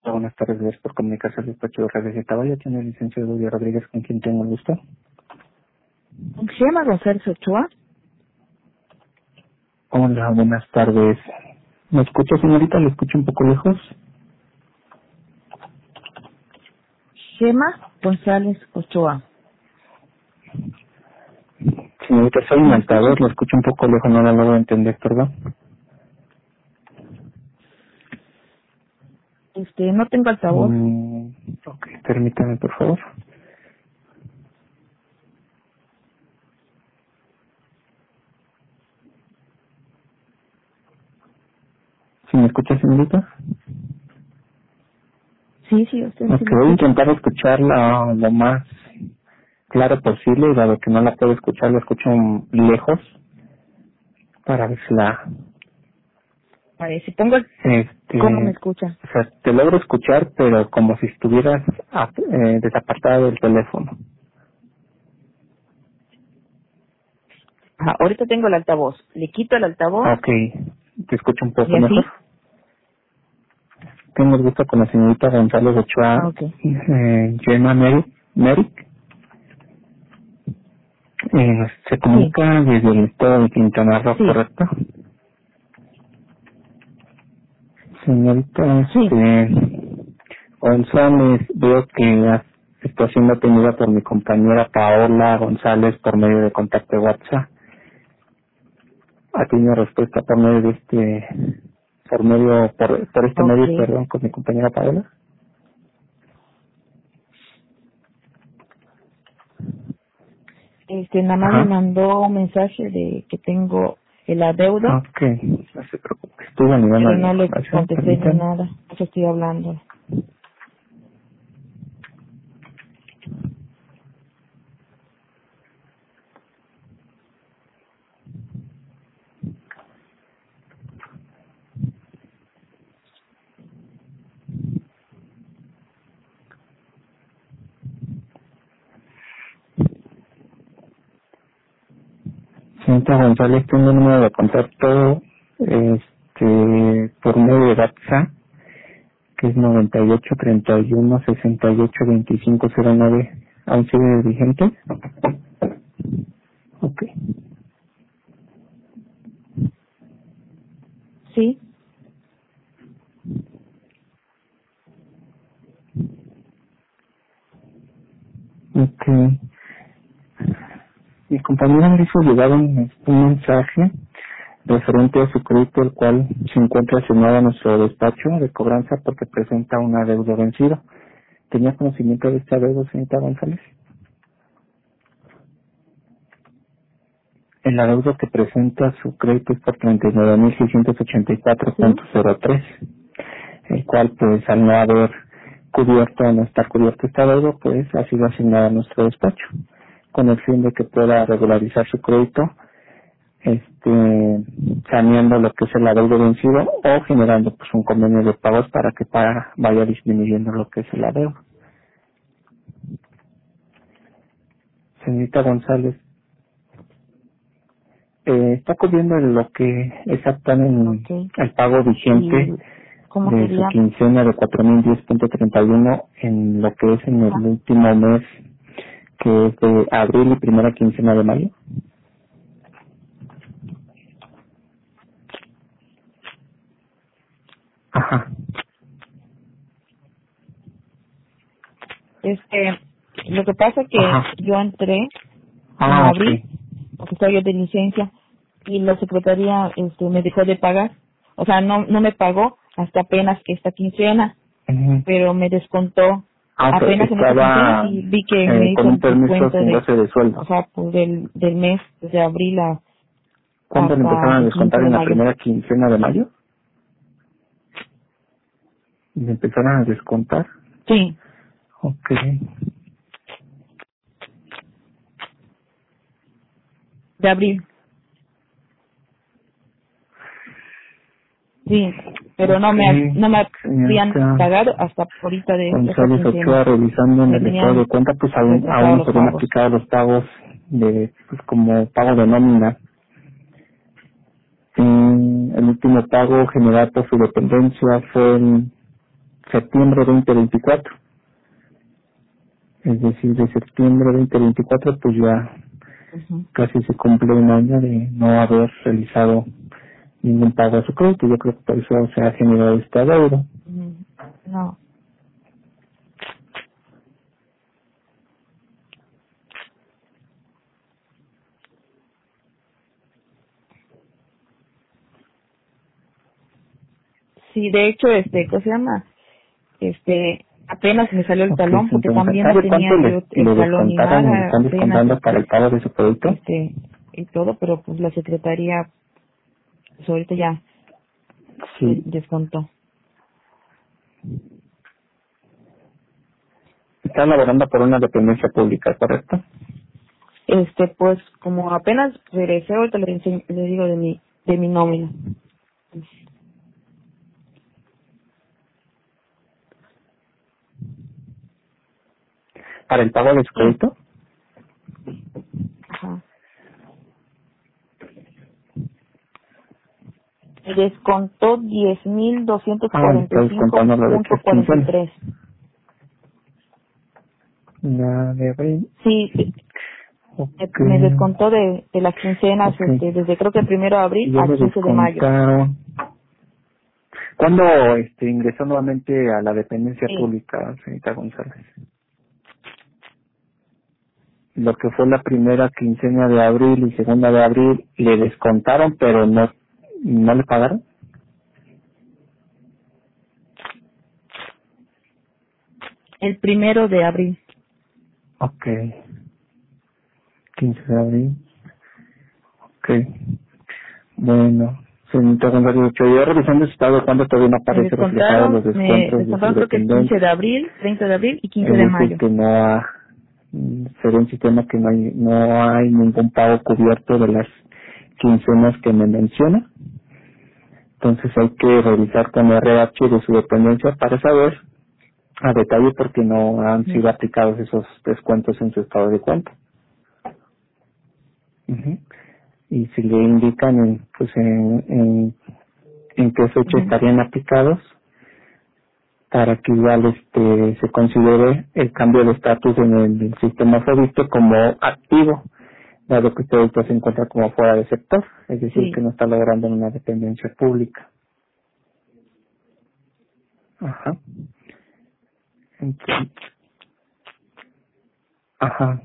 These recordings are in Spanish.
Buenas tardes, gracias por comunicarse al despacho de Redes de Tabaya. Tiene el licenciado Díaz Rodríguez, con quien tengo el gusto. ¿Se llama González Ochoa? Hola, buenas tardes. ¿Me escucha, señorita? ¿Le escucho un poco lejos? Gema González Ochoa. Señorita, soy un ¿Me escucha? altavoz, lo escucho un poco lejos, no la logro entender, perdón. No tengo altavoz. Ok, permítame, por favor. ¿Sí me escucha, señorita? Sí, usted sí Ok, lo voy a escucha. intentar escucharla lo más claro posible, y dado que no la puedo escuchar, la escucho lejos, para ver si la... A ver, si pongo ¿cómo me escucha? O sea, te logro escuchar, pero como si estuvieras desapartada del teléfono. Ajá, ahorita tengo el altavoz. Le quito el altavoz Ok, te escucho un y poco mejor. así. Tengo el gusto con la señorita González Ochoa, Ok. Gemma Merrick. Se Sí, comunica desde el estado de Quintana Roo, sí, ¿correcto? Señorita sí. González, veo que está siendo atendida por mi compañera Paola González por medio de contacto de WhatsApp. ¿Ha tenido respuesta por medio de por este Ok. medio, perdón, con mi compañera Paola? Nada más me Ajá. mandó un mensaje de que tengo el adeudo, Ok, no se preocupe. Estoy validando pero la no le información, contesté ni permítanme. nada. Eso estoy hablando. Señorita González, tengo un número de contacto por medio de WhatsApp, que es 9831682509. ¿Aún sigue vigente? Ok. Sí, Ok. Mi compañera me hizo llegar un mensaje referente a su crédito, el cual se encuentra asignado a nuestro despacho de cobranza porque presenta un adeudo vencido. ¿Tenía conocimiento de este adeudo, señorita González? El adeudo que presenta su crédito es por sí. 39.684.03, el cual, pues, al no haber cubierto o no estar cubierto este adeudo, pues, ha sido asignado a nuestro despacho, con el fin de que pueda regularizar su crédito, saneando lo que es el adeudo vencido o generando, pues, un convenio de pagos para que vaya disminuyendo lo que es el adeudo. Señorita González, está cubriendo lo que es actual Ok. el pago vigente ¿Y cómo de su sería? quincena de 4.010.31 en lo que es en el Ajá. último mes, que es de abril y primera quincena de mayo. Ajá. Lo que pasa es que Ajá. yo entré en Ah, ok. abril, porque estaba yo de licencia, y la secretaría me dejó de pagar. O sea, no me pagó hasta apenas esta quincena, Ujú. pero me descontó Ok, apenas en esta quincena estaba y vi que me con hizo un el permiso descuento sin goce de o sueldo. sea, pues del mes, desde abril ¿Cuándo le empezaron hasta a el 15 descontar de en la mayo. primera quincena de mayo? ¿Le empezaron a descontar? Sí, Ok. de abril, sí, pero Ok, no me habían señorita pagado hasta ahorita de esta González quincena. Ochoa, revisando en Me el estado de tenían cuenta, pues aún retrasado no los se habían pagos. aplicado los pagos pues como pago de nómina. El último pago generado por su dependencia fue el septiembre 2024. Es decir, de septiembre 2024 pues ya casi se cumple un año de no haber realizado ningún pago a su crédito. Yo creo que por eso se ha generado este adeudo. No. Sí, de hecho, ¿cómo se llama? Apenas me salió el talón porque también no tenía yo el talón ni nada. ¿Le están descontando para el pago de su crédito? Y todo, pero pues la secretaría, pues ahorita ya Sí. descontó. Está laborando por una dependencia pública, ¿correcto? Pues como apenas regresé, ahorita le digo de mi nómina. ¿Para el pago de su crédito? Ajá. Me descontó 10,245.43. La de abril. Sí, Okay. me descontó de las quincenas, Okay. desde creo que el 1 de abril al 15 de mayo. ¿Cuándo ingresó nuevamente a la dependencia Sí. pública, señorita González? Lo que fue la primera quincena de abril y segunda de abril, ¿le descontaron pero no le pagaron? El 1 de abril. Ok. 15 de abril. Ok. Bueno. Señorita González, yo revisando su estado, ¿cuándo todavía no aparece reflejado los descuentos de su creo que el 15 de abril, 30 de abril y 15 de mayo. Que no ha, sería un sistema que no hay ningún pago cubierto de las quincenas que me menciona. Entonces hay que revisar con RH de su dependencia para saber a detalle por qué no han sido aplicados esos descuentos en su estado de cuenta. Ujú. Y si le indican en qué fecha estarían aplicados, para que igual se considere el cambio de estatus en el sistema FOBISTE como activo, dado que usted ahorita se encuentra como fuera de sector, es decir, que no está logrando una dependencia pública. Ajá. Entonces, ajá.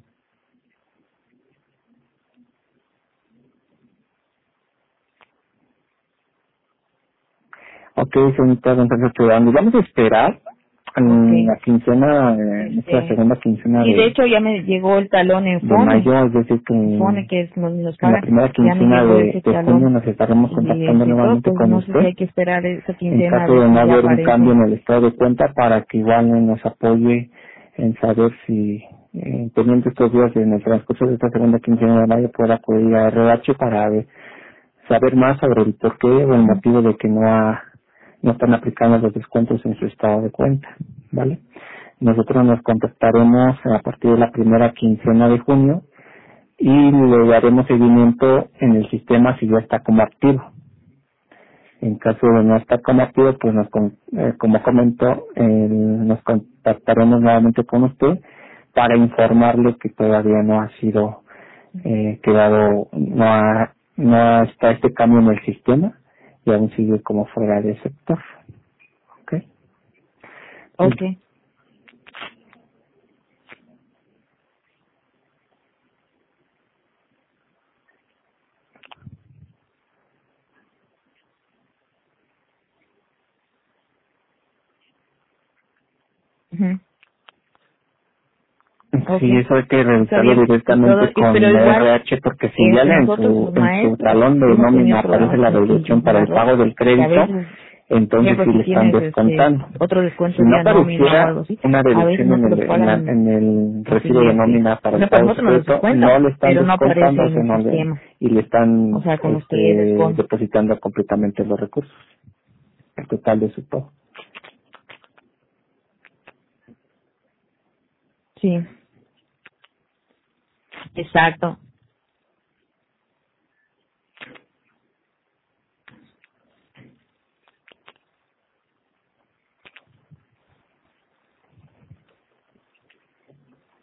Ok, señorita González Ciudadano, vamos a esperar la quincena, la segunda quincena y de hecho ya me llegó el talón en de FONE. mayo, es decir, que FONE que nos en la pagan, primera ya me quincena llegó de ese junio talón. nos estaremos contactando Y nuevamente pues con no sé si usted, hay que esperar esa en quincena caso a ver de si no ya haber un cambio aparece. en el estado de cuenta, para que igual nos apoye en saber si, teniendo estos días en el transcurso de esta segunda quincena de mayo, pueda acudir a RH para saber más sobre el porqué o el motivo de que no están aplicando los descuentos en su estado de cuenta, ¿vale? Nosotros nos contactaremos a partir de la primera quincena de junio y le daremos seguimiento en el sistema si ya está como activo. En caso de no estar como activo, pues como comentó, nos contactaremos nuevamente con usted para informarle que todavía no ha sido no está este cambio en el sistema y aún sigue como fuera de sector. ¿Ok? Okay. Sí, eso hay que revisarlo directamente con RH, porque si ya en su talón de nómina aparece la devolución para el pago del crédito, entonces sí le están descontando. Otro descuento Si no de nómina o apareciera algo así, una a veces deducción no te lo pagan en el recibo de nómina para el pago del crédito, no le están pero no aparece descontando, en el sistema. y le están O sea, con ustedes, depositando completamente los recursos, el total de su pago. Sí, exacto.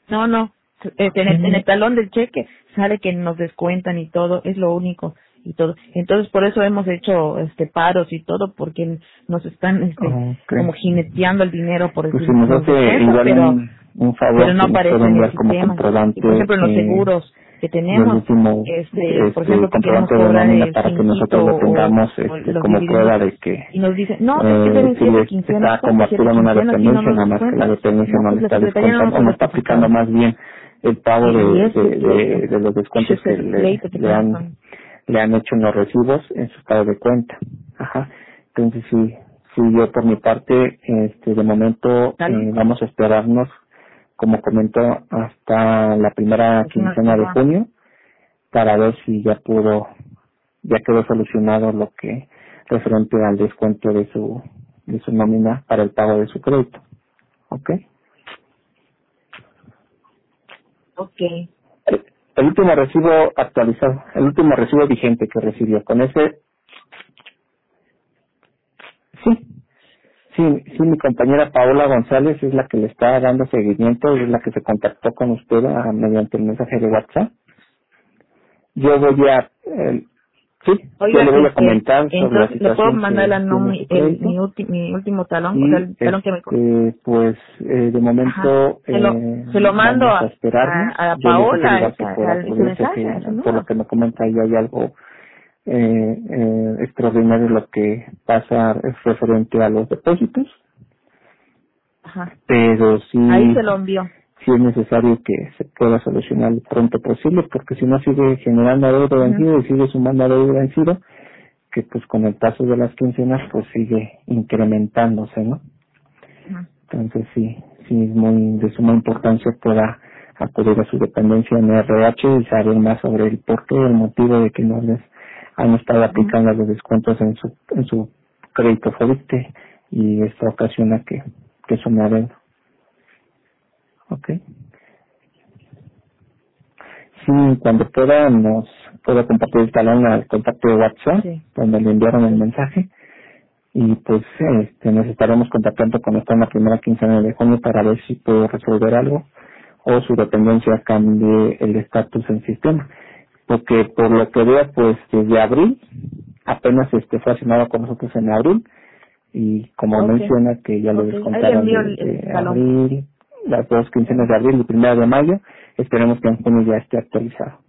No, en el talón del cheque sale que nos descuentan y todo, es lo único y todo. Entonces por eso hemos hecho paros y todo, porque nos están como jineteando el dinero por pues decir, si nos nos hace descuentan, igual un favor, pero no si nos aparece puede en el enviar como sistema. comprobante Y por ejemplo en los seguros que del tenemos, último por ejemplo que queremos comprobante de cobrar nómina el para que quinquito nosotros lo tengamos o los como dividendos, prueba de que y nos dicen, no, es que deben si 7 les quincenas, está ¿cómo que 7 convertido en una quincenas si no dependencia, nos nada más que la descuentan? dependencia No, no le pues la está secretaría no descontando nos o lo no ha está aplicando especificado. más bien el pago Y ese es pleito. de los descuentos Ese que es el pleito que tenemos con. le han hecho en los recibos en su estado de cuenta. Ajá. Entonces sí, yo por mi parte, de momento vamos a esperarnos, como comento, hasta la primera quincena de junio para ver si ya quedó solucionado lo que referente al descuento de su nómina para el pago de su crédito. ¿Ok? Okay. El último recibo actualizado, el último recibo vigente que recibió, con ese, sí, mi compañera Paola González es la que le está dando seguimiento, es la que se contactó con usted mediante el mensaje de WhatsApp. Yo voy a, Oiga, yo le voy a comentar sobre la entonces le puedo situación mandar que tiene su crédito. mi último talón, o sea, Y el talón que me pues de Ajá. momento Se lo mando vamos a esperarnos. a Yo le sugiero Paola, igual que por al acudir, sé mensaje, que a su por lo número. que me comenta ahí hay algo extraordinario lo que pasa referente a los depósitos, Ajá. pero sí Ahí se lo envió. sí es necesario que se pueda solucionar lo pronto posible, porque si no sigue generando adeudo vencido y sigue sumando adeudo vencido, que pues con el paso de las quincenas pues sigue incrementándose, ¿no? Entonces sí es muy de suma importancia pueda acudir a su dependencia en RH y saber más sobre el porqué, el motivo de que no les han estado aplicando los descuentos en su crédito fuerte, y esto ocasiona que sume adeudo. ¿Ok? Sí, cuando pueda compartir el talón al contacto de WhatsApp, donde le enviaron el mensaje, y pues nos estaremos contactando cuando está en la primera quincena de junio para ver si puedo resolver algo o su dependencia cambie el estatus en sistema, porque por lo que veo pues desde abril apenas fue asignado con nosotros en abril, y como menciona que ya le descontaron de abril, las 2 quincenas de abril y 1 de mayo, esperemos que en junio ya esté actualizado.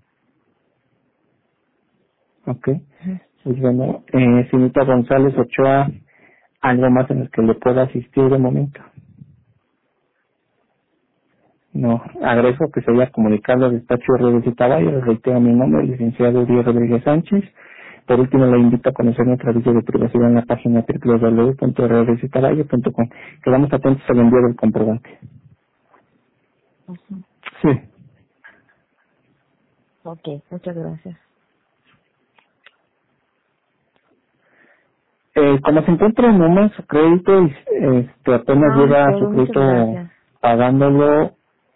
Ok. Pues bueno, señorita González Ochoa, ¿algo más en el que le pueda asistir de momento? No, agradezco que se haya comunicado al despacho de Redes y Caballo, reitero mi nombre, el licenciado Díaz Rodríguez Sánchez. Por último, le invito a conocer nuestra servicio de privacidad en la página www.redesitaballo.com. Quedamos atentos al envío del comprobante. Sí. Ok, muchas gracias. Como se encuentra en UMA, su crédito apenas lleva su crédito pagándolo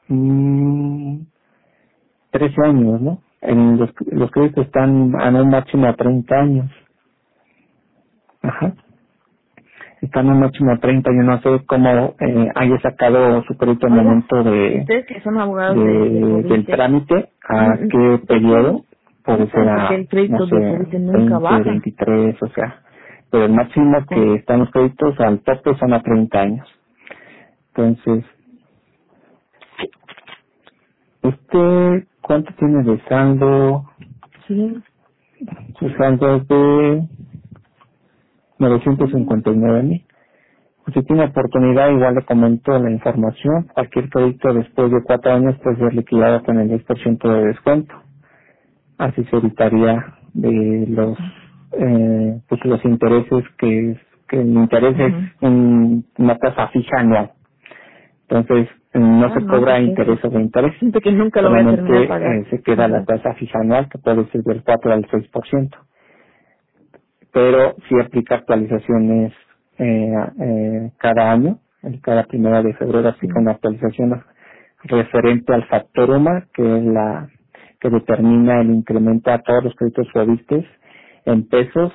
13 años, ¿no? Los créditos están a un máximo a 30 años. Ajá. Están a un máximo a 30. Yo no sé cómo haya sacado su crédito al momento ustedes que son abogados del trámite, a qué periodo, puede ser a, el crédito no sé, de 20, 23, o sea, pero el máximo que están los créditos al tope son a 30 años. Entonces, ¿usted cuánto tiene de saldo? Sí. Su saldo es de 959,000. Si tiene oportunidad, igual le comento la información. Cualquier crédito después de 4 años puede ser liquidado con el 10% de descuento. Así se evitaría de los intereses que el interés es una tasa fija anual. Entonces, no se cobra interés sobre interés. Siento que nunca lo voy a terminar de pagar. Se queda la tasa fija anual, que puede ser del 4 al 6%. Pero sí aplica actualizaciones cada año, cada 1 de febrero aplica una actualización referente al factor UMA, que es la que determina el incremento a todos los créditos FOBISTES en pesos,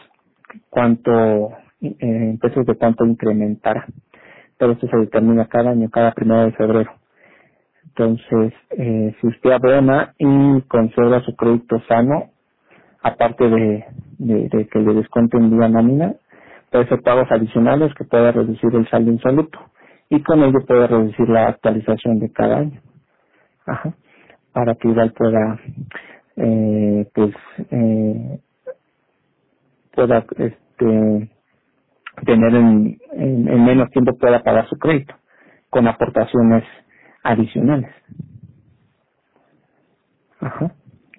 en pesos de cuánto incrementará. Pero esto se determina cada año, cada 1 de febrero. Entonces, si usted abona y conserva su crédito sano, aparte de que le descuenten vía nómina, puede hacer pagos adicionales que pueda reducir el saldo insoluto y con ello puede reducir la actualización de cada año. Ajá. Para que igual pueda, pues, pueda, tener en menos tiempo pueda pagar su crédito con aportaciones adicionales. Ajá.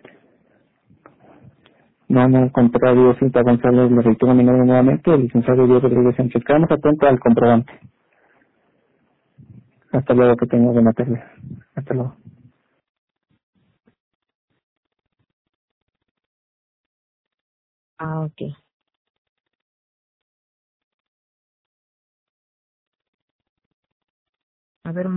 No, no, al contrario, Cinta González, le reitero mi nombre nuevamente, el licenciado Diego Rodríguez Sánchez. Quedamos atentos al comprobante. Hasta luego, que tenga buena tarde. Hasta luego. Ah, ok. A ver,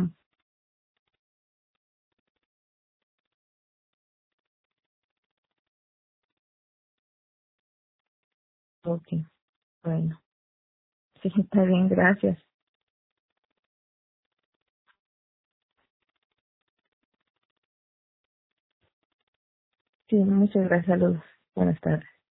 ok. Bueno. Sí, está bien, gracias. Sí, muchas gracias. Saludos. Buenas tardes.